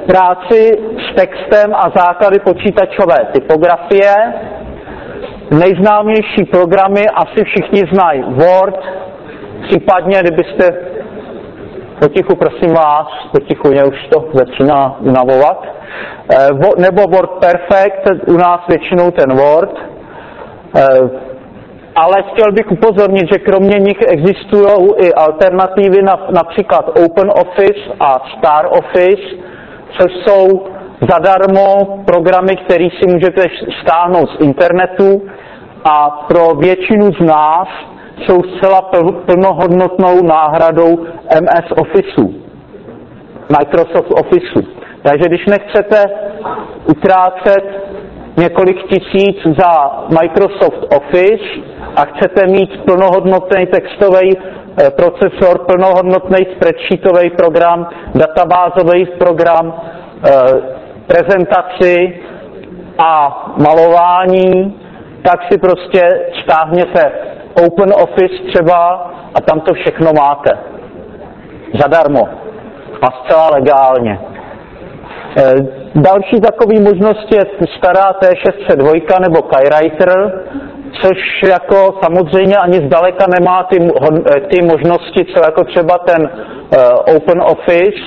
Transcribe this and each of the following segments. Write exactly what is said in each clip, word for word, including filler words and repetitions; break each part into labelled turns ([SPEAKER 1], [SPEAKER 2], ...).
[SPEAKER 1] práci s textem a základy počítačové typografie. Nejznámější programy asi všichni znají Word, případně kdybyste potichu, prosím vás, potichu, mě už to začíná unavovat, nebo WordPerfect, u nás většinou ten Word. Ale chtěl bych upozornit, že kromě nich existují i alternativy, například OpenOffice a StarOffice, což jsou zadarmo programy, které si můžete stáhnout z internetu a pro většinu z nás jsou zcela plnohodnotnou náhradou M S Officeu, Microsoft Officeu. Takže když nechcete utrácet několik tisíc za Microsoft Office a chcete mít plnohodnotný textový procesor, plnohodnotný spreadsheetový program, databázový program, prezentaci a malování, tak si prostě stáhněte OpenOffice třeba a tam to všechno máte. Zadarmo a zcela legálně. Další takový možnost je stará T šest set dva nebo KaiWriter, což jako samozřejmě ani zdaleka nemá ty, ty možnosti, co jako třeba ten uh, OpenOffice,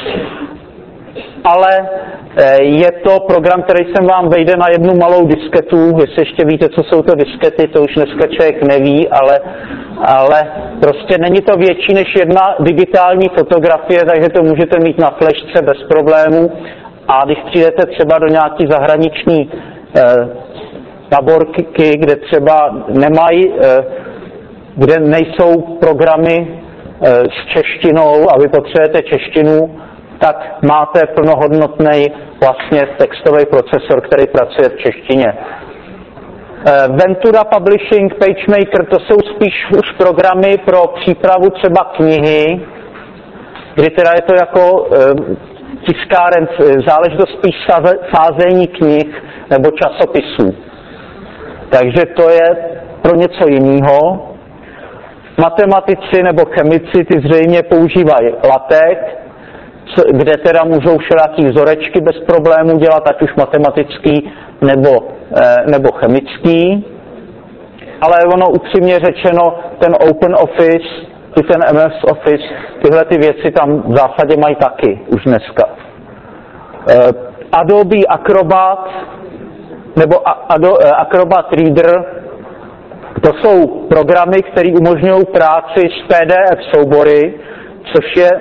[SPEAKER 1] ale je to program, který sem vám vejde na jednu malou disketu. Jestli ještě víte, co jsou to diskety, to už dneska člověk neví, ale, ale prostě není to větší než jedna digitální fotografie, takže to můžete mít na flešce bez problémů. A když přijdete třeba do nějaký zahraniční eh, taborky, kde třeba nemají, eh, kde nejsou programy eh, s češtinou a vy potřebujete češtinu, tak máte plnohodnotný vlastně textový procesor, který pracuje v češtině. Eh, Ventura Publishing, PageMaker, to jsou spíš už programy pro přípravu třeba knihy, kdy teda je to jako eh, tiskáren, záležitost spíš sázení knih nebo časopisů. Takže to je pro něco jiného. Matematici nebo chemici ty zřejmě používají LaTeX, kde teda můžou všelijaký vzorečky bez problémů dělat, ať už matematický nebo, nebo chemický. Ale ono upřímně řečeno, ten OpenOffice, i ten M S Office, tyhle ty věci tam v zásadě mají taky už dneska. Adobe Acrobat nebo Acrobat Reader, to jsou programy, které umožňují práci s P D F soubory, což je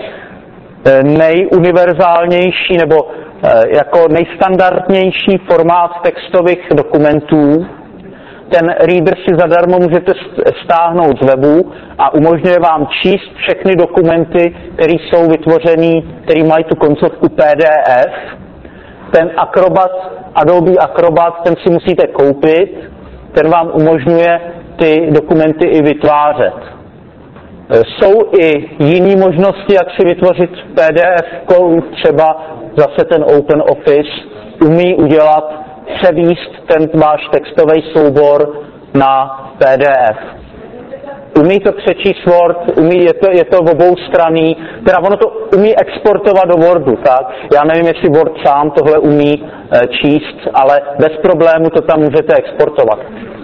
[SPEAKER 1] nejuniverzálnější nebo jako nejstandardnější formát textových dokumentů. Ten reader si zadarmo můžete stáhnout z webu a umožňuje vám číst všechny dokumenty, které jsou vytvořený, které mají tu koncovku P D F. Ten Acrobat, Adobe Acrobat, ten si musíte koupit, ten vám umožňuje ty dokumenty i vytvářet. Jsou i jiné možnosti, jak si vytvořit P D F, třeba zase ten OpenOffice umí udělat, převíst ten váš textový soubor na P D F. Umí to přečíst Word, umí, je to, je to oboustranný, teda ono to umí exportovat do Wordu, tak? Já nevím, jestli Word sám tohle umí e, číst, ale bez problému to tam můžete exportovat.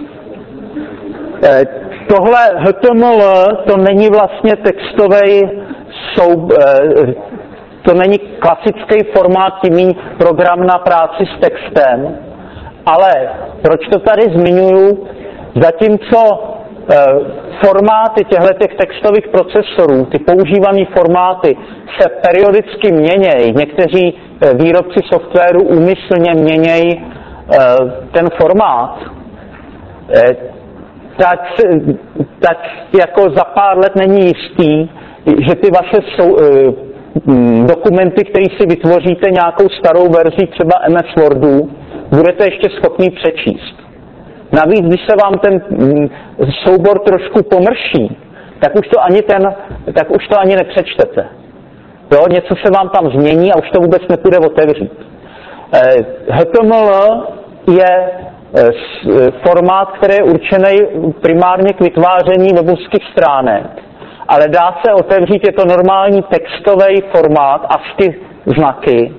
[SPEAKER 1] E, tohle H T M L, to není vlastně textový soub, e, to není klasický formát, tím program na práci s textem, ale proč to tady zmiňuju? Zatímco e, formáty těchto textových procesorů, ty používané formáty se periodicky měnějí, někteří e, výrobci softwaru úmyslně měnějí e, ten formát, e, tak, tak jako za pár let není jistý, že ty vaše sou, e, dokumenty, které si vytvoříte nějakou starou verzi třeba M S Wordu, budete ještě schopni přečíst. Navíc, když se vám ten soubor trošku pomrší, tak už to ani, ten, tak už to ani nepřečtete. Jo? Něco se vám tam změní a už to vůbec nepůjde otevřít. H T M L je formát, který je určený primárně k vytváření webovských stránek, ale dá se otevřít, je to normální textový formát a ty znaky.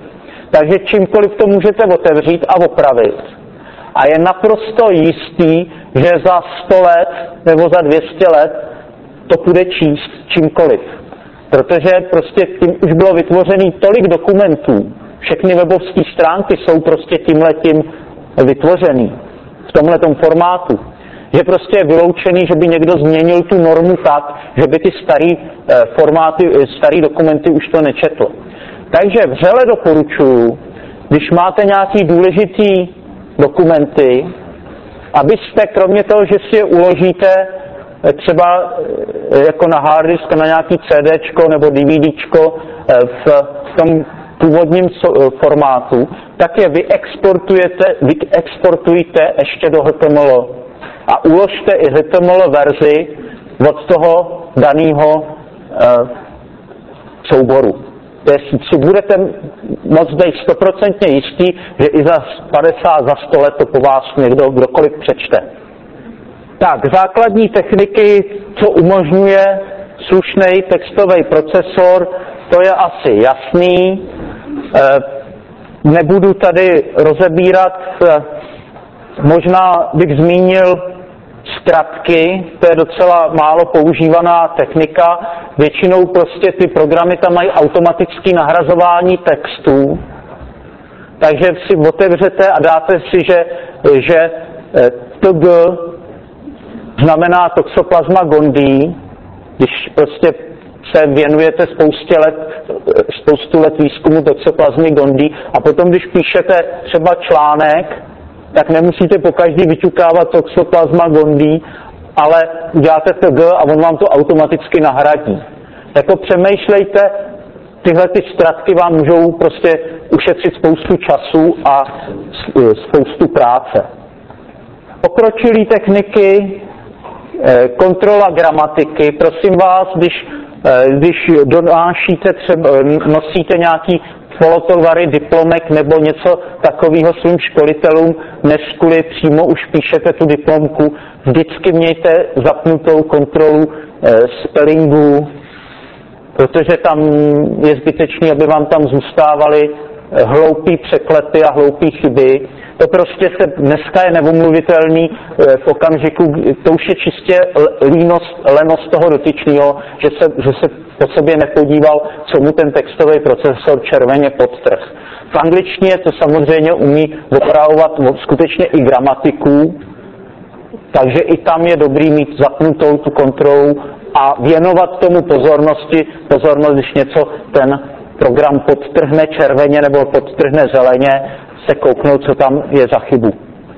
[SPEAKER 1] Takže čímkoliv to můžete otevřít a opravit. A je naprosto jistý, že za sto let nebo za dvě stě let to bude číst čímkoliv. Protože prostě tím už bylo vytvořený tolik dokumentů. Všechny webové stránky jsou prostě tímhletím vytvořený v tomhletom formátu. Že prostě je vyloučený, že by někdo změnil tu normu tak, že by ty starý formáty, starý dokumenty už to nečetl. Takže vřele doporučuji, když máte nějaký důležitý dokumenty, abyste kromě toho, že si je uložíte třeba jako na hard disk, na nějaký CDčko nebo DVDčko v tom původním formátu, tak je vyexportujete, vyexportujte ještě do H T M L a uložte i H T M L verzi od toho daného eh, souboru. Jestli si budete moc být stoprocentně jistý, že i za padesát, za sto let to po vás někdo, kdokoliv přečte. Tak, základní techniky, co umožňuje slušný textový procesor, to je asi jasný. E, nebudu tady rozebírat, e, možná bych zmínil zkratky, to je docela málo používaná technika. Většinou prostě ty programy tam mají automatické nahrazování textů, takže si otevřete a dáte si, že, že T G znamená Toxoplasma gondii, když prostě se věnujete spoustě let, spoustu let výzkumu Toxoplasmy gondii a potom, když píšete třeba článek, tak nemusíte pokaždý vyťukávat Toxoplasma gondii, ale uděláte T G a on vám to automaticky nahradí. Jako přemýšlejte, tyhle ty zkratky vám můžou prostě ušetřit spoustu času a spoustu práce. Pokročilé techniky, kontrola gramatiky. Prosím vás, když, když donášíte třeba, nosíte nějaký polotovary, diplomek nebo něco takového svým školitelům, než kvůli přímo už píšete tu diplomku, vždycky mějte zapnutou kontrolu e, spellingu, protože tam je zbytečný, aby vám tam zůstávaly hloupý překlepy a hloupý chyby. To prostě se dneska je neomluvitelný v okamžiku, to už je čistě línost, lenost toho dotyčného, že se, že se po sobě nepodíval, co mu ten textový procesor červeně podtrh. V angličtině to samozřejmě umí opravovat skutečně i gramatiku, takže i tam je dobrý mít zapnutou tu kontrolu a věnovat tomu pozornosti, pozornost, když něco ten program podtrhne červeně nebo podtrhne zeleně, se kouknout, co tam je za chybu.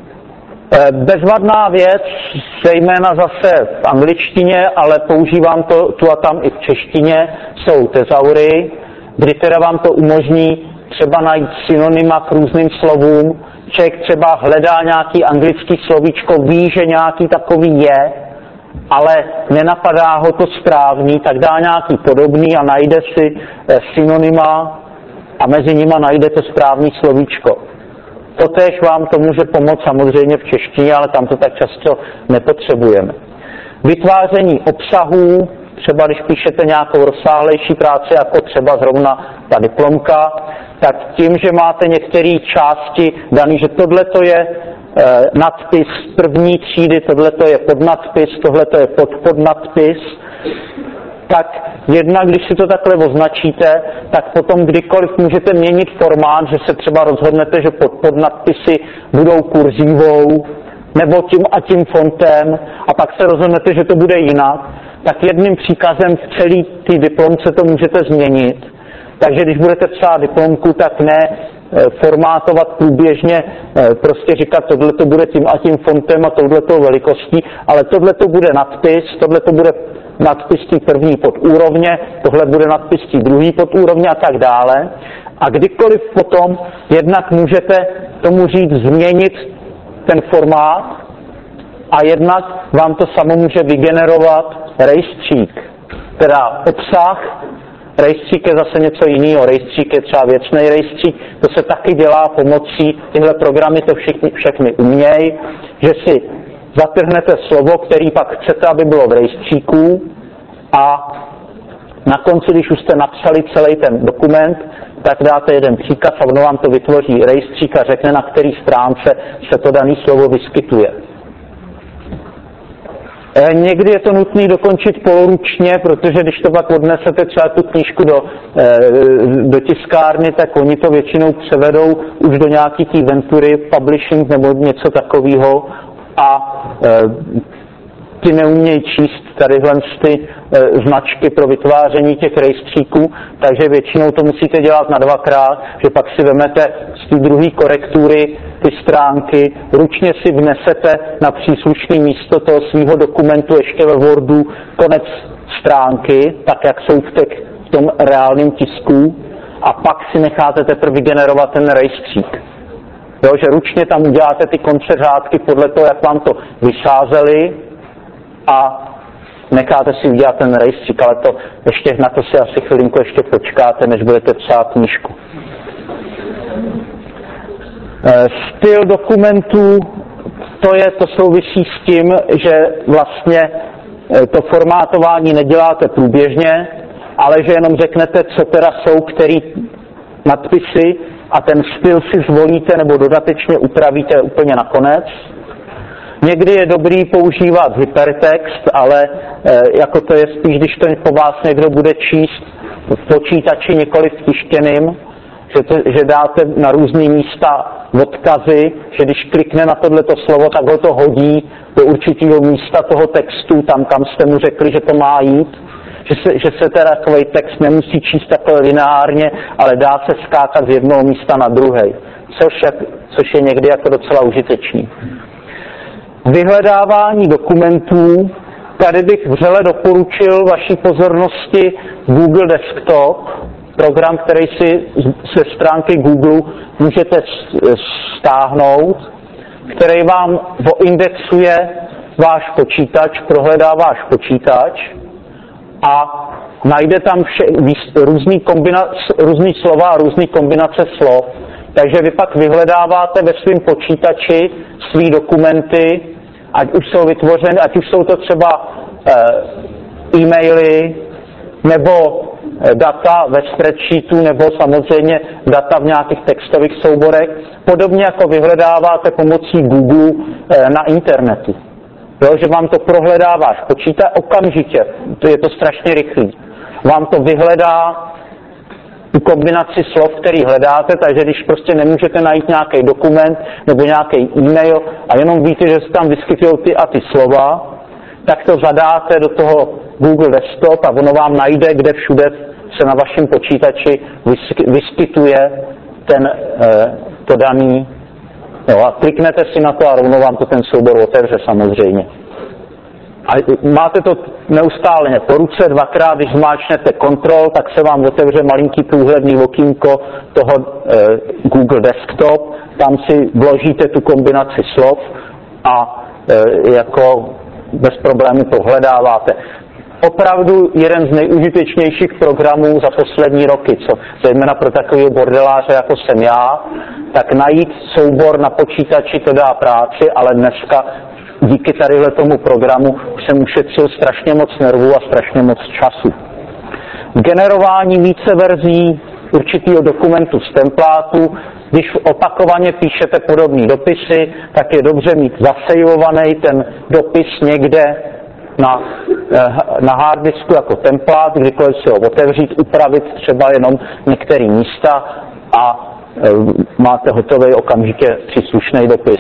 [SPEAKER 1] Bezvadná věc, zejména zase v angličtině, ale používám to tu a tam i v češtině, jsou tezaury, kdy teda vám to umožní třeba najít synonyma k různým slovům. Člověk třeba hledá nějaký anglický slovíčko, ví, že nějaký takový je, ale nenapadá ho to správný, tak dá nějaký podobný a najde si synonyma a mezi nima najde to správný slovíčko. Totéž vám to může pomoct samozřejmě v češtině, ale tam to tak často nepotřebujeme. Vytváření obsahů, třeba když píšete nějakou rozsáhlejší práci, jako třeba zrovna ta diplomka, tak tím, že máte některé části daný, že tohleto je eh, nadpis první třídy, tohleto je podnadpis, tohleto je podpodnadpis, tak jednak, když si to takhle označíte, tak potom kdykoliv můžete měnit formát, že se třeba rozhodnete, že pod, pod nadpisy budou kurzívou nebo tím a tím fontem a pak se rozhodnete, že to bude jinak, tak jedním příkazem v celé té diplomce to můžete změnit. Takže když budete psát diplomku, tak ne formátovat průběžně, prostě říkat, tohle to bude tím a tím fontem a touhletou velikostí, ale tohle to bude nadpis, tohle to bude nadpis tý první podúrovně, tohle bude nadpis tý druhý podúrovně a tak dále. A kdykoliv potom jednak můžete tomu říct změnit ten formát a jednak vám to samo může vygenerovat rejstřík, teda obsah. Rejstřík je zase něco jiného, rejstřík je třeba věcný rejstřík, to se taky dělá pomocí, tyhle programy to všichni, všechny umějí, že si zatrhnete slovo, který pak chcete, aby bylo v rejstříku a na konci, když už jste napsali celý ten dokument, tak dáte jeden příkaz a ono vám to vytvoří rejstřík a řekne, na který stránce se to dané slovo vyskytuje. Někdy je to nutné dokončit poloručně, protože když to pak odnesete třeba tu knížku do, do tiskárny, tak oni to většinou převedou už do nějaký té ventury, publishing nebo něco takového a ty neumějí číst tadyhle ty značky pro vytváření těch rejstříků, takže většinou to musíte dělat na dvakrát, že pak si vemete z té druhé korektury ty stránky, ručně si vnesete na příslušné místo toho svého dokumentu ještě ve Wordu konec stránky, tak jak jsou v, těch, v tom reálném tisku, a pak si necháte teprve vygenerovat ten rejstřík. Jo, že ručně tam uděláte ty konce řádky podle toho, jak vám to vysázeli, a necháte si udělat ten rejstřík, ale to ještě na to si asi chvilinku ještě počkáte, než budete psát knížku. Styl dokumentů, to, je, to souvisí s tím, že vlastně to formátování neděláte průběžně, ale že jenom řeknete, co teda jsou který nadpisy a ten styl si zvolíte nebo dodatečně upravíte úplně nakonec. Někdy je dobrý používat hypertext, ale e, jako to je spíš, když to po vás někdo bude číst v počítači, nikoli v tištěným, že, to, že dáte na různé místa odkazy, že když klikne na tohleto slovo, tak ho to hodí do určitého místa toho textu, tam, kam jste mu řekli, že to má jít. Že se, že se teda takový text nemusí číst takhle lineárně, ale dá se skákat z jednoho místa na druhé, což, což je někdy jako docela užitečný. Vyhledávání dokumentů, tady bych vřele doporučil vaší pozornosti Google Desktop, program, který si ze stránky Google můžete stáhnout, který vám indexuje váš počítač, prohledá váš počítač a najde tam vše, různý, kombinace, různý slova a různý kombinace slov. Takže vy pak vyhledáváte ve svém počítači svý dokumenty, ať už jsou vytvořeny, ať už jsou to třeba e, e-maily, nebo data ve spreadsheetu, nebo samozřejmě data v nějakých textových souborech, podobně jako vyhledáváte pomocí Google e, na internetu. Jo, že vám to prohledá váš počítač okamžitě, to je to strašně rychlý. Vám to vyhledá tu kombinaci slov, který hledáte, takže když prostě nemůžete najít nějaký dokument nebo nějaký e-mail a jenom víte, že se tam vyskytují ty a ty slova, tak to zadáte do toho Google Desktop a ono vám najde, kde všude se na vašem počítači vyskytuje ten, to daný. Jo, a kliknete si na to a rovnou vám to ten soubor otevře samozřejmě. A máte to neustále po ruce, dvakrát, když zmáčknete Control, tak se vám otevře malinký průhledný okýnko toho e, Google Desktop, tam si vložíte tu kombinaci slov a e, jako bez problémů prohledáváte. Opravdu jeden z nejužitečnějších programů za poslední roky, co zejména pro takového bordeláře, jako jsem já, tak najít soubor na počítači to dá práci, ale dneska díky tadyhle tomu programu jsem ušetřil strašně moc nervů a strašně moc času. Generování více verzí určitého dokumentu z templátu. Když opakovaně píšete podobné dopisy, tak je dobře mít zasejvovaný ten dopis někde na, na harddisku jako templát, kdykoliv si ho otevřít, upravit třeba jenom některé místa a máte hotový okamžitě příslušný dopis.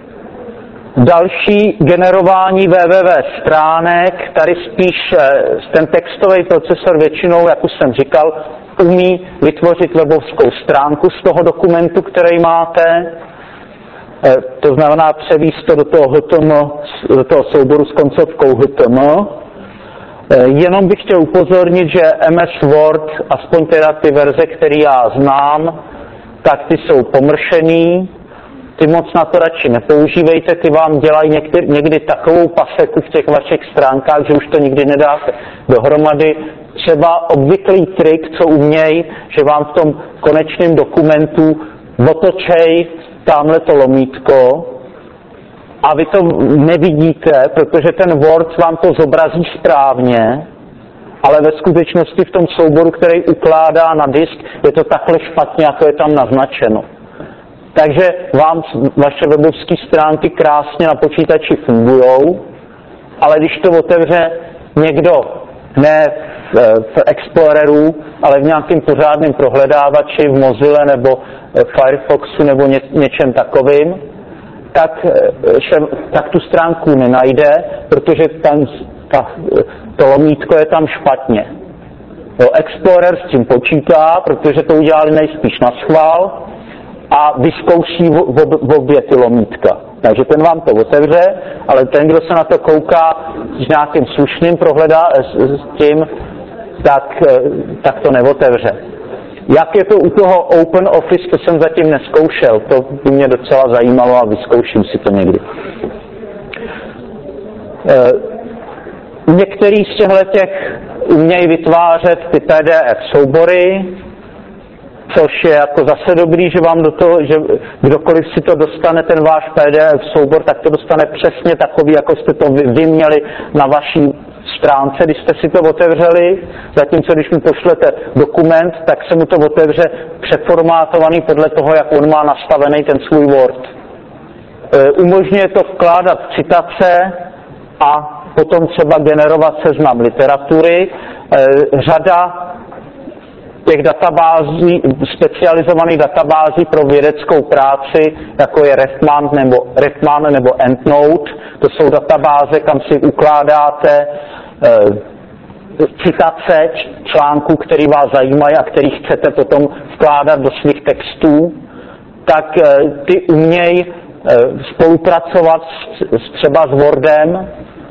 [SPEAKER 1] Další generování www stránek, tady spíš ten textový procesor většinou, jak už jsem říkal, umí vytvořit webovskou stránku z toho dokumentu, který máte. To znamená převíst to do toho H T M L, do toho souboru s koncovkou H T M L. Jenom bych chtěl upozornit, že M S Word, aspoň teda ty verze, které já znám, tak ty jsou pomršený. Ty moc na to radši nepoužívejte, ty vám dělají někdy, někdy takovou paseku v těch vašich stránkách, že už to nikdy nedáte dohromady. Třeba obvyklý trik, co umějí, že vám v tom konečném dokumentu otočej tamhle to lomítko a vy to nevidíte, protože ten Word vám to zobrazí správně, ale ve skutečnosti v tom souboru, který ukládá na disk, je to takhle špatně, jako je tam naznačeno. Takže vám vaše webové stránky krásně na počítači fungujou, ale když to otevře někdo ne v, v Exploreru, ale v nějakém pořádném prohledávači, v Mozilla nebo v Firefoxu nebo ně, něčem takovým, tak, tak tu stránku nenajde, protože tam ta, to lomítko je tam špatně. Jo, Explorer s tím počítá, protože to udělali nejspíš na schvál a vyzkouší v, v, v obě ty lomítka. Takže ten vám to otevře, ale ten, kdo se na to kouká s nějakým slušným prohledá s, s tím, tak, tak to neotevře. Jak je to u toho Open Office, to jsem zatím neskoušel, to by mě docela zajímalo a vyzkouším si to někdy. Některý z těchto těch umějí vytvářet ty P D F soubory, což je jako zase dobrý, že vám do toho, že kdokoliv si to dostane, ten váš P D F soubor, tak to dostane přesně takový, jako jste to vy, vy měli na vaší stránce, když jste si to otevřeli, zatímco když mu pošlete dokument, tak se mu to otevře přeformátovaný podle toho, jak on má nastavený ten svůj Word. E, umožňuje to vkládat citace a potom třeba generovat seznam literatury. E, řada těch databází, specializovaných databází pro vědeckou práci, jako je Refman nebo, Refman nebo EndNote. To jsou databáze, kam si ukládáte e, citace článků, který vás zajímají a který chcete potom vkládat do svých textů. Tak e, ty umějí e, spolupracovat s, s, třeba s Wordem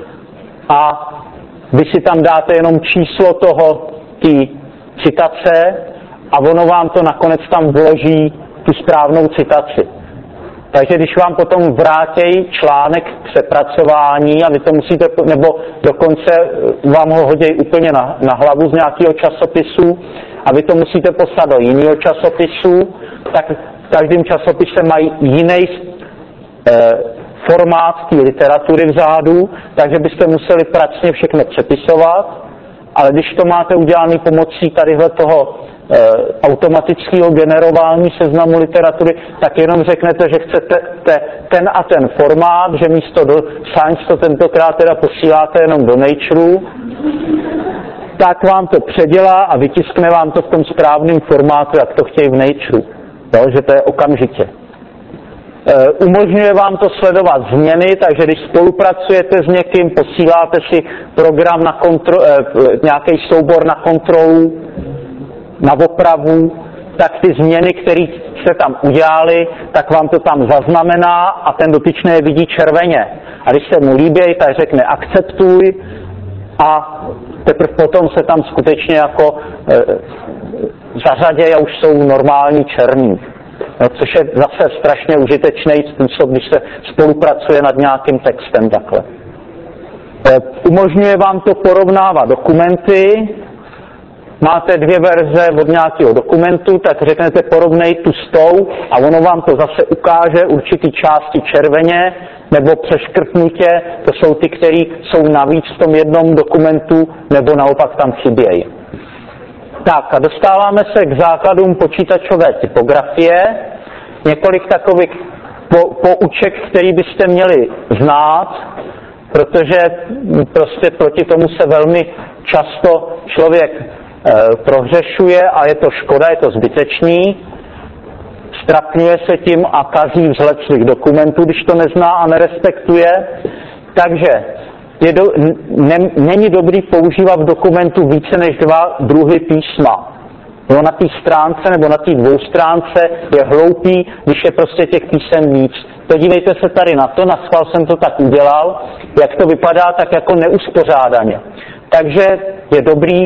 [SPEAKER 1] a vy si tam dáte jenom číslo toho, ty citace a ono vám to nakonec tam vloží tu správnou citaci. Takže když vám potom vrátějí článek k přepracování a vy to musíte, nebo dokonce vám ho hodí úplně na, na hlavu z nějakého časopisu a vy to musíte poslat do jiného časopisu, tak v každém časopise mají jiný eh, formát té literatury vzadu, takže byste museli pracně všechno přepisovat. Ale když to máte udělané pomocí tadyhle toho e, automatického generování seznamu literatury, tak jenom řeknete, že chcete te, ten a ten formát, že místo do Science to tentokrát teda posíláte jenom do Nature, tak vám to předělá a vytiskne vám to v tom správném formátu, jak to chtějí v Nature. Jo, že to je okamžitě. E, umožňuje vám to sledovat změny, takže když spolupracujete s někým, posíláte si program na kontro, e, nějaký soubor na kontrolu, na opravu, tak ty změny, které jste tam udělali, tak vám to tam zaznamená a ten dotyčný je vidí červeně. A když se mu líbí, tak řekne akceptuj a teprve potom se tam skutečně jako e, zařadí a už jsou normální černí. No, což je zase strašně užitečný způsob, když se spolupracuje nad nějakým textem takhle. E, umožňuje vám to porovnávat dokumenty. Máte dvě verze od nějakého dokumentu, tak řeknete porovnej tu s tou a ono vám to zase ukáže určitý části červeně nebo přeškrtnutě. To jsou ty, které jsou navíc v tom jednom dokumentu nebo naopak tam chybějí. Tak a dostáváme se k základům počítačové typografie. Několik takových po, pouček, který byste měli znát, protože prostě proti tomu se velmi často člověk e, prohřešuje a je to škoda, je to zbytečný. Strapňuje se tím a kazí vzhled svých dokumentů, když to nezná a nerespektuje. Takže je do, ne, není dobrý používat v dokumentu více než dva druhy písma. No, na té stránce nebo na té dvoustránce je hloupý, když je prostě těch písem víc. Podívejte se tady na to, na schvál jsem to tak udělal, jak to vypadá tak jako neuspořádaně. Takže je dobrý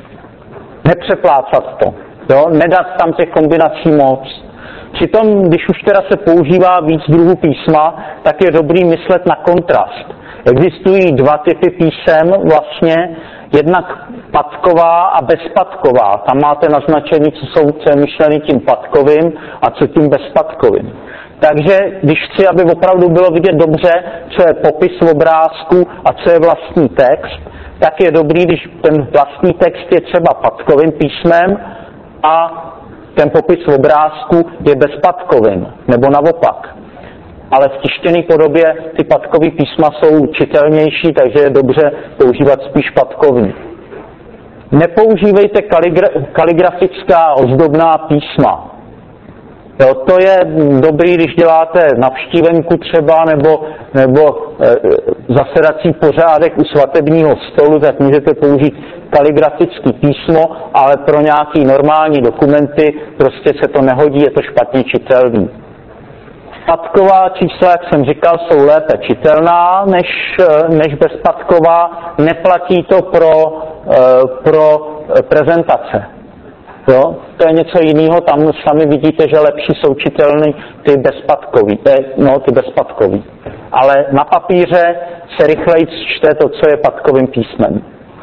[SPEAKER 1] nepřeplácat to, jo? Nedat tam těch kombinací moc. Přitom, když už teda se používá víc druhů písma, tak je dobrý myslet na kontrast. Existují dva typy písem vlastně, jednak patková a bezpatková. Tam máte naznačení, co jsou co je myšlený tím patkovým a co tím bezpatkovým. Takže když chci, aby opravdu bylo vidět dobře, co je popis v obrázku a co je vlastní text, tak je dobrý, když ten vlastní text je třeba patkovým písmem a ten popis obrázku je bez patkovin, nebo naopak. Ale v tištěné podobě ty patkové písma jsou čitelnější, takže je dobře používat spíš patkový. Nepoužívejte kaligra- kaligrafická ozdobná písma. Jo, to je dobrý, když děláte navštívenku třeba, nebo, nebo e, zasedací pořádek u svatebního stolu, tak můžete použít kaligrafické písmo, ale pro nějaký normální dokumenty prostě se to nehodí, je to špatně čitelný. Patková čísla, jak jsem říkal, jsou lépe čitelná než, než bezpatková. Neplatí to pro, pro prezentace. Jo? To je něco jiného, tam sami vidíte, že lepší jsou čitelný ty bezpatkový, no, ty bezpatkový. Ale na papíře se rychleji čte to, co je patkovým písmem.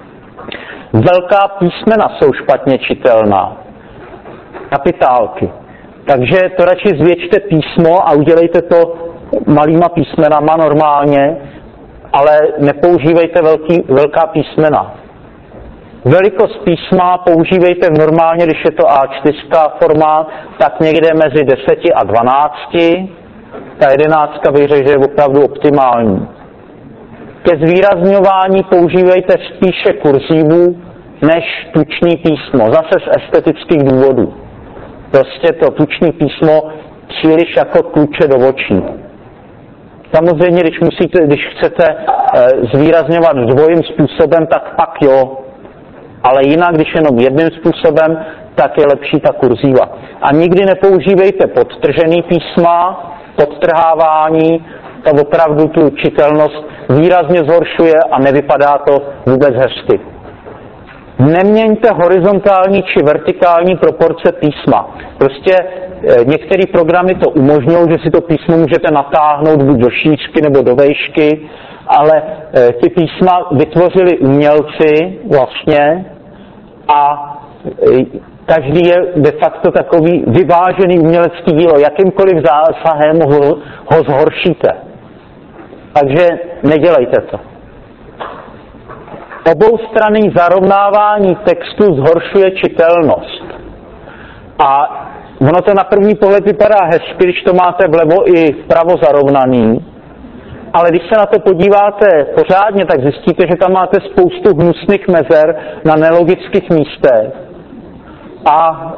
[SPEAKER 1] Velká písmena jsou špatně čitelná. Kapitálky. Takže to radši zvětšte písmo a udělejte to malýma písmenama normálně, ale nepoužívejte velký, velká písmena. Velikost písma používejte normálně, když je to á čtyři formát, tak někde mezi deseti a dvanácti. Ta jedenáctka bych řekl, že je opravdu optimální. Ke zvýrazňování používejte spíše kurzívu než tučný písmo, zase z estetických důvodů. Prostě to tučný písmo příliš jako tluče do očí. Samozřejmě, když, musíte, když chcete e, zvýrazňovat dvojím způsobem, tak pak jo. Ale jinak, když jenom jedním způsobem, tak je lepší ta kurzíva. A nikdy nepoužívejte podtržený písma, podtrhávání, to opravdu tu čitelnost výrazně zhoršuje a nevypadá to vůbec hezky. Neměňte horizontální či vertikální proporce písma. Prostě e, některé programy to umožňují, že si to písmo můžete natáhnout buď do šířky nebo do vejšky, ale e, ty písma vytvořili umělci vlastně a e, každý je de facto takový vyvážený umělecký dílo. Jakýmkoliv zásahem ho, ho zhoršíte. Takže nedělejte to. Oboustranný zarovnávání textu zhoršuje čitelnost. A ono to na první pohled vypadá hezky, když to máte vlevo i vpravo zarovnaný, ale když se na to podíváte pořádně, tak zjistíte, že tam máte spoustu hnusných mezer na nelogických místech. A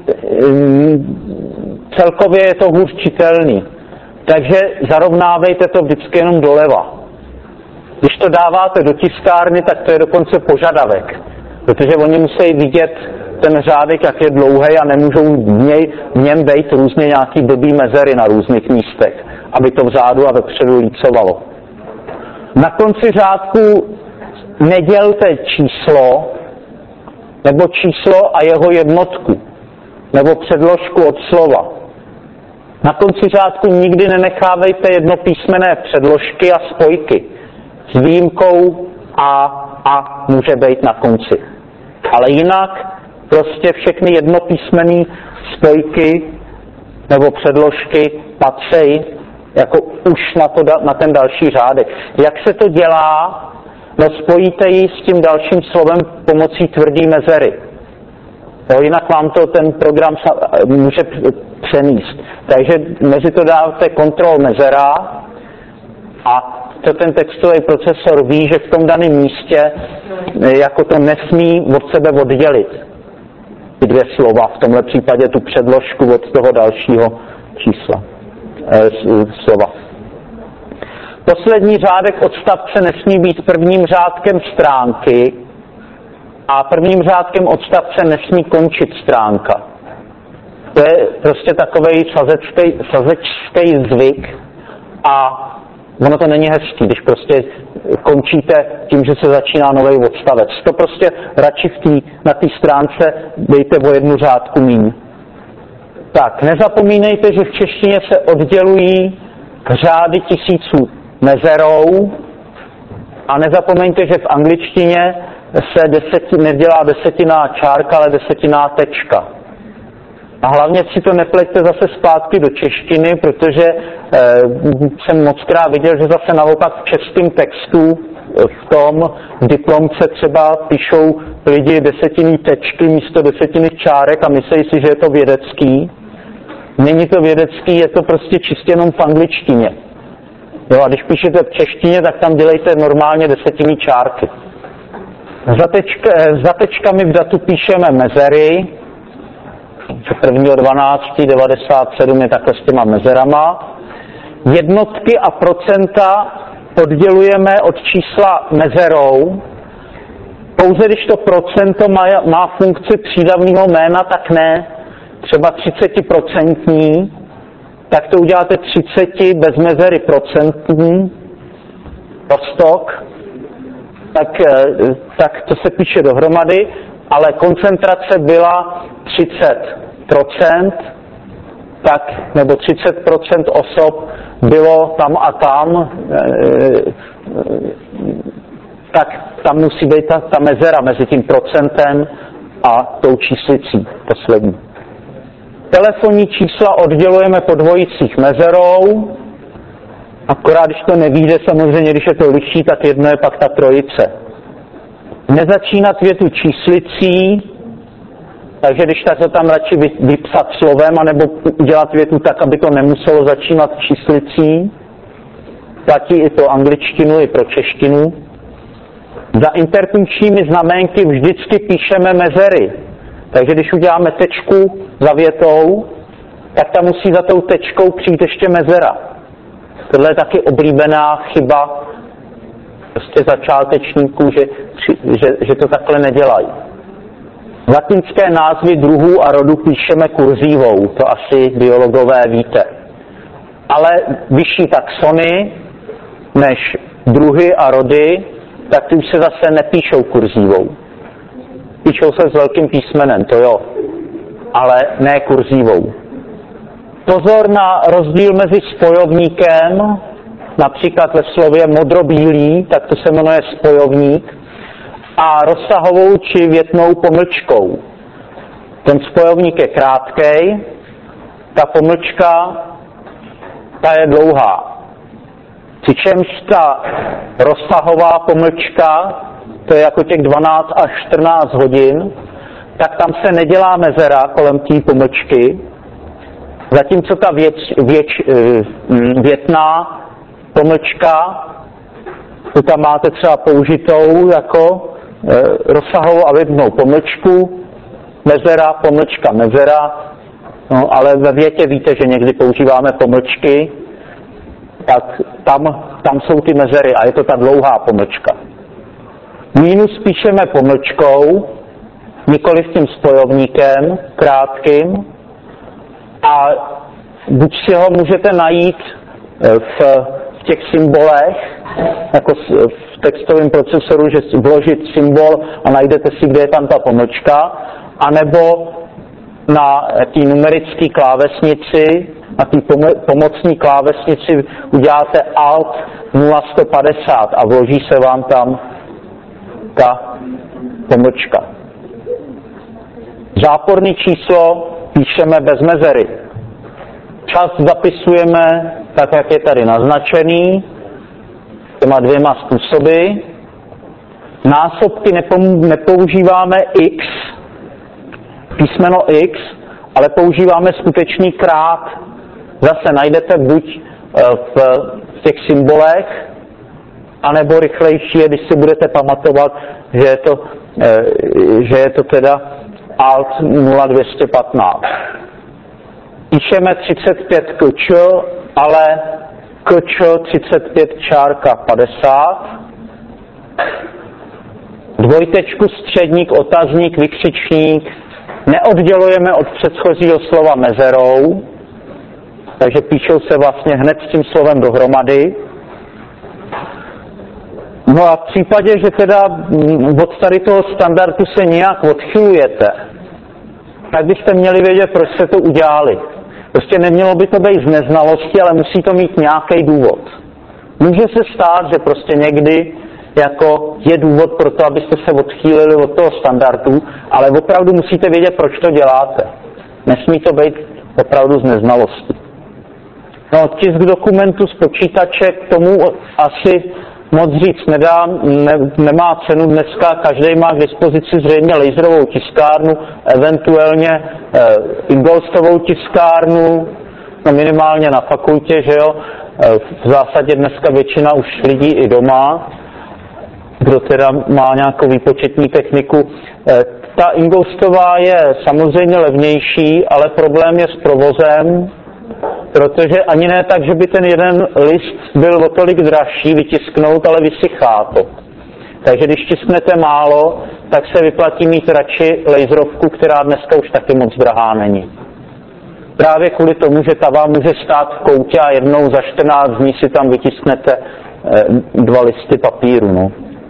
[SPEAKER 1] celkově je to hůř čitelný. Takže zarovnávejte to vždycky jenom doleva. Když to dáváte do tiskárny, tak to je dokonce požadavek, protože oni musí vidět ten řádek, jak je dlouhý a nemůžou v, něj, v něm být různě nějaký blbý mezery na různých místech, aby to vzadu a vepředu lícovalo. Na konci řádku nedělte číslo, nebo číslo a jeho jednotku, nebo předložku od slova. Na konci řádku nikdy nenechávejte jednopísmenné předložky a spojky. S výjimkou a a může být na konci. Ale jinak prostě všechny jednopísmenné spojky nebo předložky patří jako už na, to, na ten další řádek. Jak se to dělá? No spojíte ji s tím dalším slovem pomocí tvrdý mezery. Jo, jinak vám to ten program může přenést. Takže mezi to dáte kontrol mezera a to ten textový procesor ví, že v tom daném místě jako to nesmí od sebe oddělit ty dvě slova, v tomhle případě tu předložku od toho dalšího čísla eh, slova. Poslední řádek odstavce nesmí být prvním řádkem stránky a prvním řádkem odstavce nesmí končit stránka. To je prostě takovej sazečský zvyk a ono to není hezký, když prostě končíte tím, že se začíná nový odstavec. To prostě radši v tý, na té stránce dejte o jednu řádku míň. Tak, nezapomínejte, že v češtině se oddělují řády tisíců mezerou a nezapomeňte, že v angličtině se deseti, nedělá desetiná čárka, ale desetiná tečka. A hlavně si to nepleťte zase zpátky do češtiny, protože eh, jsem mockrát viděl, že zase naopak v českém textu v tom v diplomce třeba píšou lidi desetiny tečky místo desetiny čárek a myslí si, že je to vědecký. Není to vědecký, je to prostě čistě jenom v angličtině. Jo, a když píšete v češtině, tak tam dělejte normálně desetiny čárky. Za, tečka, za tečkami v datu píšeme mezery. prvního dvanáctého devadesát sedm je takhle s těma mezerama. Jednotky a procenta oddělujeme od čísla mezerou. Pouze když to procento má, má funkci přídavného jména, tak ne. Třeba třicet procent, tak to uděláte třicet bez mezery procentní roztok, tak, tak to se píše dohromady, ale koncentrace byla třicet procent, tak, nebo třicet procent osob bylo tam a tam, tak tam musí být ta, ta mezera mezi tím procentem a tou číslicí poslední. Telefonní čísla oddělujeme po dvojicích mezerou, akorát když to nevíde, samozřejmě, když je to liší, tak jedno je pak ta trojice. Nezačínat větu číslicí, takže když tak to tam radši vypsat slovem, anebo udělat větu tak, aby to nemuselo začínat číslicí. Platí i pro angličtinu, i pro češtinu. Za interpunkčními znaménky vždycky píšeme mezery. Takže když uděláme tečku za větou, tak tam musí za tou tečkou přijít ještě mezera. Tohle je taky oblíbená chyba prostě začátečníků, že, že, že to takhle nedělají. Latinské názvy druhů a rodu píšeme kurzívou, to asi biologové víte. Ale vyšší taxony než druhy a rody, tak ty už se zase nepíšou kurzívou. Píšou se s velkým písmenem, to jo, ale ne kurzívou. Pozor na rozdíl mezi spojovníkem, například ve slově modrobílý, tak to se jmenuje spojovník, a rozsahovou či větnou pomlčkou. Ten spojovník je krátkej, ta pomlčka, ta je dlouhá. Přičemž ta rozsahová pomlčka, to je jako těch dvanáct až čtrnáct hodin, tak tam se nedělá mezera kolem té pomlčky, zatímco ta věc, věč, větná pomlčka, tu tam máte třeba použitou jako rozsahovou a větnou pomlčku, mezera, pomlčka, mezera, no, ale ve větě víte, že někdy používáme pomlčky, tak tam, tam jsou ty mezery a je to ta dlouhá pomlčka. Mínus píšeme pomlčkou, nikoli s tím spojovníkem krátkým, a buď si ho můžete najít v, v těch symbolech, jako v textovém procesoru, že vložit symbol a najdete si, kde je tam ta pomlčka, anebo na té numerické klávesnici, na té pomocní klávesnici uděláte Alt nula sto padesát a vloží se vám tam ta pomlčka. Záporné číslo píšeme bez mezery. Čas zapisujeme tak, jak je tady naznačený, těma dvěma způsoby. Násobky nepoužíváme x, písmeno x, ale používáme skutečný krát. Zase najdete buď v těch symbolech, anebo rychlejší je, když si budete pamatovat, že je to, že je to teda Alt nula dvě stě patnáct. Píšeme třicet pět kč, ale kč třicet pět čárka padesát. Dvojtečku, středník, otazník, vykřičník neoddělujeme od předchozího slova mezerou, takže píšou se vlastně hned s tím slovem dohromady. No a v případě, že teda od tady toho standardu se nějak odchylujete, tak byste měli vědět, proč jste to udělali. Prostě nemělo by to být z neznalosti, ale musí to mít nějaký důvod. Může se stát, že prostě někdy jako je důvod pro to, abyste se odchýlili od toho standardu, ale opravdu musíte vědět, proč to děláte. Nesmí to být opravdu z neznalosti. No, tisk dokumentu z počítače, k tomu asi moc říct nedá, ne, nemá cenu dneska, každý má k dispozici zřejmě laserovou tiskárnu, eventuálně e, Ingolstovou tiskárnu, no minimálně na fakultě, že jo, e, v zásadě dneska většina už lidí i doma, kdo teda má nějakou výpočetní techniku. E, ta Ingolstová je samozřejmě levnější, ale problém je s provozem, protože ani ne tak, že by ten jeden list byl o tolik dražší vytisknout, ale vysychá to. Takže když tisknete málo, tak se vyplatí mít radši laserovku, která dneska už taky moc drahá není. Právě kvůli tomu, že ta vám může stát v koutě a jednou za čtrnáct dní si tam vytisknete dva listy papíru. No.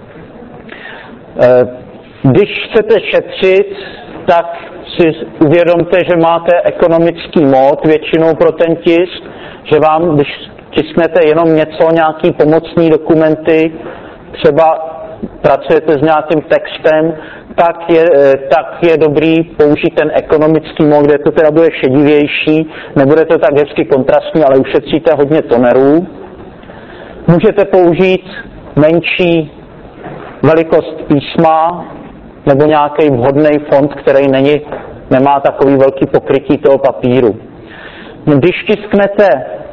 [SPEAKER 1] Když chcete šetřit, tak si uvědomte, že máte ekonomický mód většinou pro ten tisk, že vám, když tisknete jenom něco, nějaký pomocný dokumenty, třeba pracujete s nějakým textem, tak je, tak je dobrý použít ten ekonomický mód, kde to teda bude šedivější, nebude to tak hezky kontrastní, ale ušetříte hodně tonerů. Můžete použít menší velikost písma, nebo nějaký vhodný font, který není, nemá takový velký pokrytí toho papíru. Když tisknete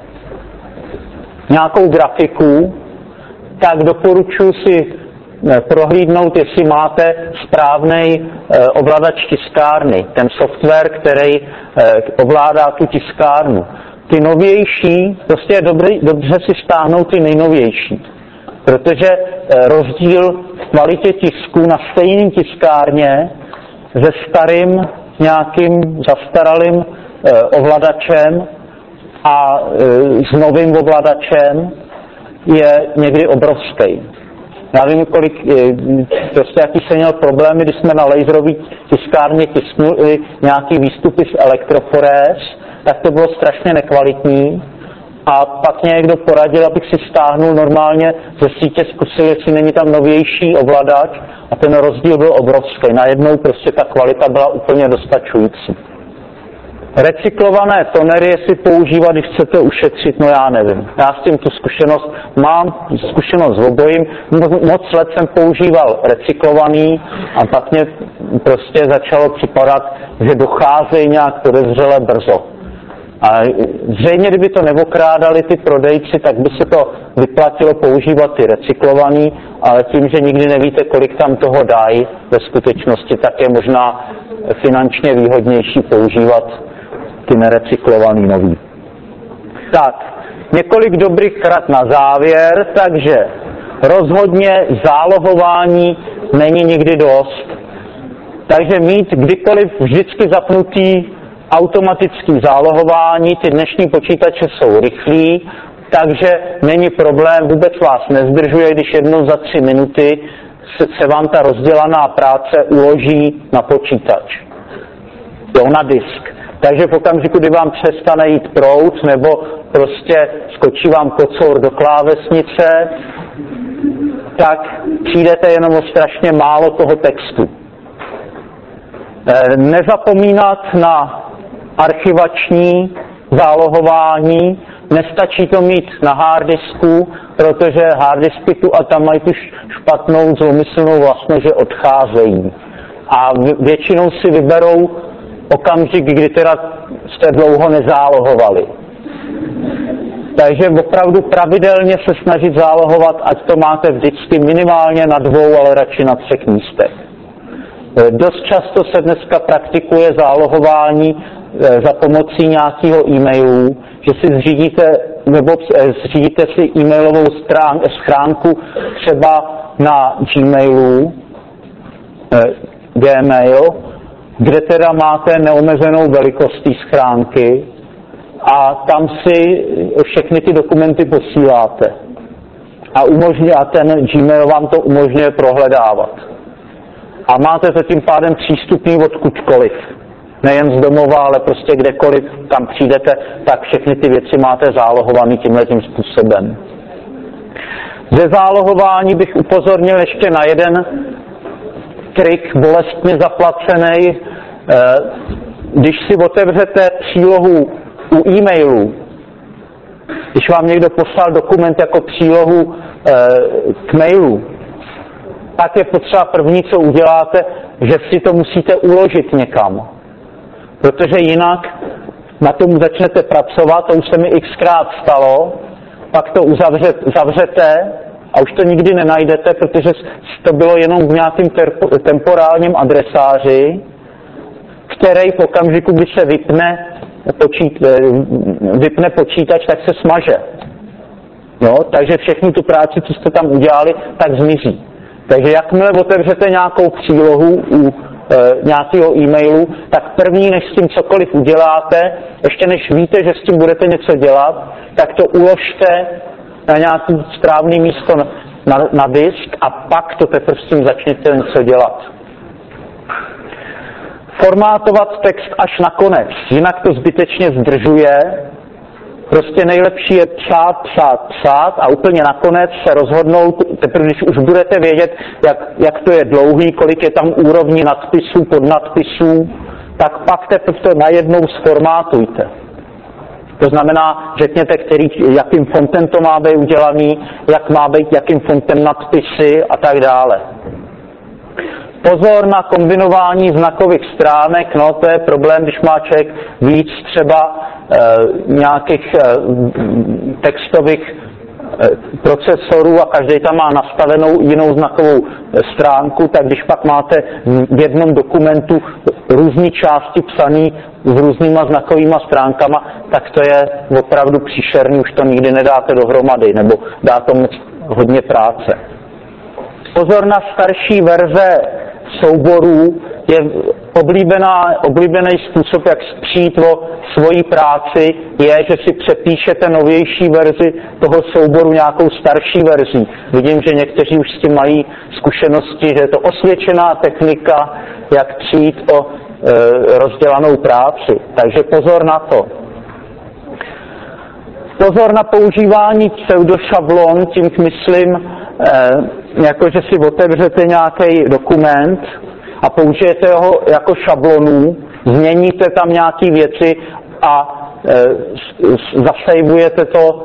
[SPEAKER 1] nějakou grafiku, tak doporučuji si prohlídnout, jestli máte správný ovladač tiskárny, ten software, který ovládá tu tiskárnu. Ty novější, prostě je dobrý, dobře si stáhnout ty nejnovější, protože rozdíl v kvalitě tisku na stejné tiskárně se starým nějakým zastaralým ovladačem a s novým ovladačem je někdy obrovský. Já vím, kolik, prostě jaký jsem měl problémy, když jsme na laserové tiskárně tisknuli nějaký výstupy z elektroforés, tak to bylo strašně nekvalitní. A pak mě někdo poradil, abych si stáhnul normálně ze sítě, zkusil, jestli není tam novější ovladač, a ten rozdíl byl obrovský. Najednou prostě ta kvalita byla úplně dostačující. Recyklované tonery, jestli používat, když chcete ušetřit, no já nevím. Já s tím tu zkušenost mám, zkušenost s obojím. Moc let jsem používal recyklovaný a pak mě prostě začalo připadat, že docházejí nějak podezřele brzo. A zřejmě, kdyby to neokrádali ty prodejci, tak by se to vyplatilo používat ty recyklovaný, ale tím, že nikdy nevíte, kolik tam toho dají ve skutečnosti, tak je možná finančně výhodnější používat ty nerecyklovaný nový. Tak, několik dobrých rad na závěr, takže rozhodně zálohování není nikdy dost. Takže mít kdykoliv vždycky zapnutý automatický zálohování, ty dnešní počítače jsou rychlí, takže není problém, vůbec vás nezdržuje, když jednou za tři minuty se, se vám ta rozdělaná práce uloží na počítač, jo, na disk. Takže v okamžiku, kdy vám přestane jít proud, nebo prostě skočí vám kocour do klávesnice, tak přijdete jenom o strašně málo toho textu. E, nezapomínat na archivační zálohování, nestačí to mít na harddisku, protože harddisky tu a tam mají tu špatnou zlomyslnou vlastnost, že odcházejí. A většinou si vyberou okamžik, kdy teda jste dlouho nezálohovali. Takže opravdu pravidelně se snažit zálohovat, ať to máte vždycky minimálně na dvou, ale radši na třech místech. Dost často se dneska praktikuje zálohování za pomocí nějakého e-mailu, že si zřídíte, nebo zřídíte si e-mailovou schránku třeba na Gmailu, Gmail, kde teda máte neomezenou velikost té schránky a tam si všechny ty dokumenty posíláte. A, umožňuje, a ten Gmail vám to umožňuje prohledávat. A máte to tím pádem přístupný odkudkoliv. Nejen z domova, ale prostě kdekoliv tam přijdete, tak všechny ty věci máte zálohovaný tímhletím způsobem. Ze zálohování bych upozornil ještě na jeden trik bolestně zaplacený. Když si otevřete přílohu u e-mailu, když vám někdo poslal dokument jako přílohu k mailu, tak je potřeba první, co uděláte, že si to musíte uložit někam. Protože jinak na tom začnete pracovat, to už se mi xkrát stalo, pak to uzavře, zavřete a už to nikdy nenajdete, protože to bylo jenom v nějakém temporálním adresáři, který v okamžiku, kdy se vypne, počít, vypne počítač, tak se smaže. Jo? Takže všechnu tu práci, co jste tam udělali, tak zmizí. Takže jakmile otevřete nějakou přílohu u e, nějakého e-mailu, tak první, než s tím cokoliv uděláte, ještě než víte, že s tím budete něco dělat, tak to uložte na nějaké správné místo na, na disk a pak to teprve s tím začněte něco dělat. Formátovat text až na konec, jinak to zbytečně zdržuje. Prostě nejlepší je psát, psát, psát a úplně nakonec se rozhodnout, teprve když už budete vědět, jak, jak to je dlouhý, kolik je tam úrovní nadpisů, podnadpisů, tak pak teprve to najednou sformátujte. To znamená, řekněte, který, jakým fontem to má být udělaný, jak má být, jakým fontem nadpisy a tak dále. Pozor na kombinování znakových stránek, no to je problém, když má člověk víc třeba e, nějakých e, textových e, procesorů a každý tam má nastavenou jinou znakovou stránku, tak když pak máte v jednom dokumentu různé části psané s různýma znakovýma stránkama, tak to je opravdu příšerný, už to nikdy nedáte dohromady, nebo dá tomu hodně práce. Pozor na starší verze souborů, je oblíbená, oblíbený způsob, jak přijít o svoji práci, je, že si přepíšete novější verzi toho souboru nějakou starší verzí. Vidím, že někteří už s tím mají zkušenosti, že je to osvědčená technika, jak přijít o e, rozdělanou práci. Takže pozor na to. Pozor na používání pseudošablon, tím myslím, e, jako že si otevřete nějaký dokument a použijete ho jako šablonu, změníte tam nějaké věci a e, zasejvujete to e,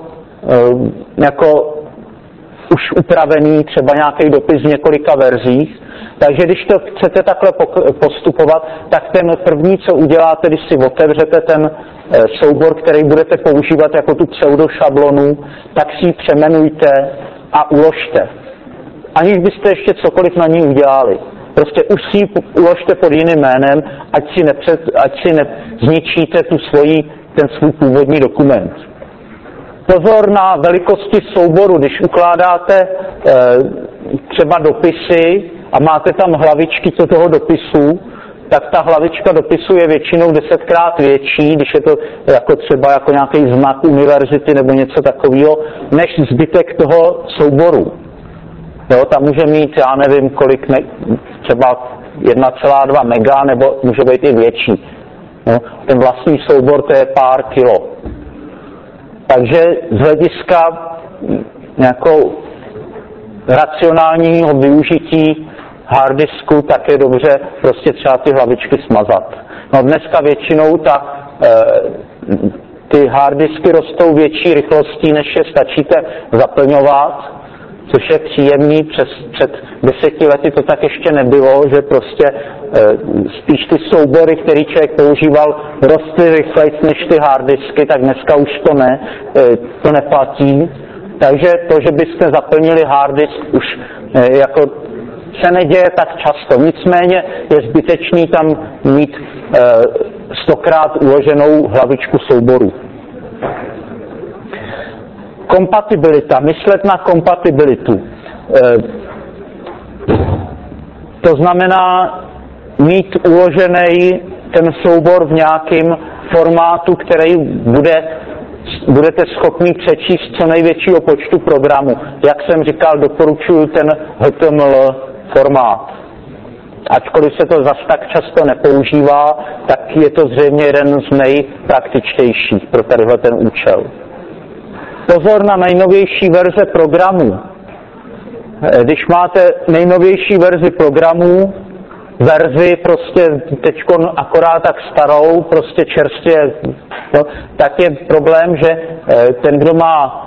[SPEAKER 1] jako už upravený, třeba nějaký dopis v několika verzích. Takže když to chcete takhle postupovat, tak ten první, co uděláte, když si otevřete ten e, soubor, který budete používat jako tu pseudošablonu, tak si ji přeměnujte a uložte. Aniž byste ještě cokoliv na ní udělali. Prostě už si ji uložte pod jiným jménem, ať si, nepřed, ať si nezničíte tu svoji, ten svůj původní dokument. Pozor na velikosti souboru. Když ukládáte e, třeba dopisy a máte tam hlavičky do toho dopisu, tak ta hlavička dopisu je většinou desetkrát větší, když je to jako třeba jako nějaký znak univerzity nebo něco takového, než zbytek toho souboru. Jo, tam může mít, já nevím, kolik, ne, třeba jedna celá dva mega, nebo může být i větší. No, ten vlastní soubor, to je pár kilo. Takže z hlediska nějakou racionálního využití harddisku, tak je dobře prostě třeba ty hlavičky smazat. No dneska většinou ta, e, ty harddisky rostou větší rychlostí, než je stačíte zaplňovat, což je příjemný. Přes, před deseti lety to tak ještě nebylo, že prostě e, spíš ty soubory, který člověk používal, rostly rychleji než ty harddisky, tak dneska už to ne, e, to neplatí. Takže to, že byste zaplnili harddisk, už e, jako se neděje tak často. Nicméně je zbytečný tam mít e, stokrát uloženou hlavičku souboru. Kompatibilita, myslet na kompatibilitu. E, to znamená mít uložený ten soubor v nějakém formátu, který bude, budete schopni přečíst co největšího počtu programů. Jak jsem říkal, doporučuji ten H T M L formát. Ačkoliv se to zas tak často nepoužívá, tak je to zřejmě jeden z nejpraktičtějších pro tadyhle ten účel. Pozor na nejnovější verze programů. Když máte nejnovější verzi programů, verzi prostě teďkon akorát tak starou, prostě čerstvě, no, tak je problém, že ten, kdo má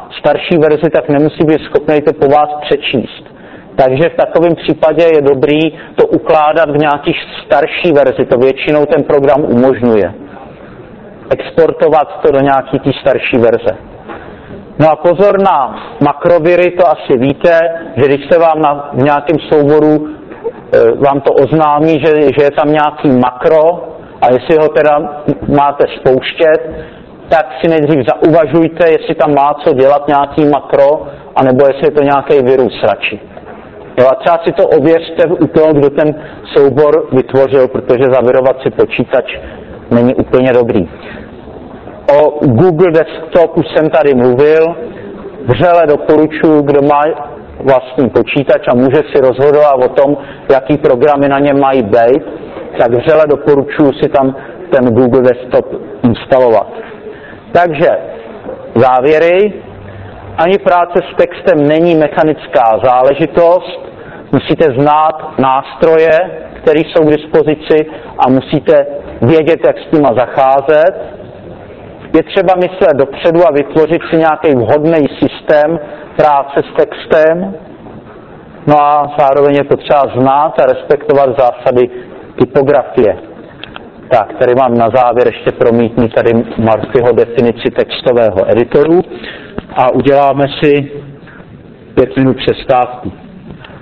[SPEAKER 1] starší verzi, tak nemusí být schopný to po vás přečíst. Takže v takovém případě je dobrý to ukládat v nějakých starší verzi. To většinou ten program umožňuje. Exportovat to do nějaký té starší verze. No a pozor na makroviry, to asi víte, že když se vám na, v nějakém souboru e, vám to oznámí, že, že je tam nějaký makro a jestli ho teda máte spouštět, tak si nejdřív zauvažujte, jestli tam má co dělat nějaký makro, anebo jestli je to nějaký virus radši. Jo, a třeba si to ověřte u toho, kdo ten soubor vytvořil, protože zavirovat si počítač není úplně dobrý. O Google Desktop už jsem tady mluvil. Vřele doporučuji, kdo má vlastní počítač a může si rozhodovat o tom, jaký programy na něm mají být, tak vřele doporučuji si tam ten Google Desktop instalovat. Takže závěry. Ani práce s textem není mechanická záležitost. Musíte znát nástroje, které jsou k dispozici a musíte vědět, jak s nima zacházet. Je třeba myslet dopředu a vytvořit si nějaký vhodný systém práce s textem. No a zároveň je potřeba znát a respektovat zásady typografie. Tak, tady mám na závěr ještě promítnu tady Murphyho definici textového editoru a uděláme si pět minut přestávku.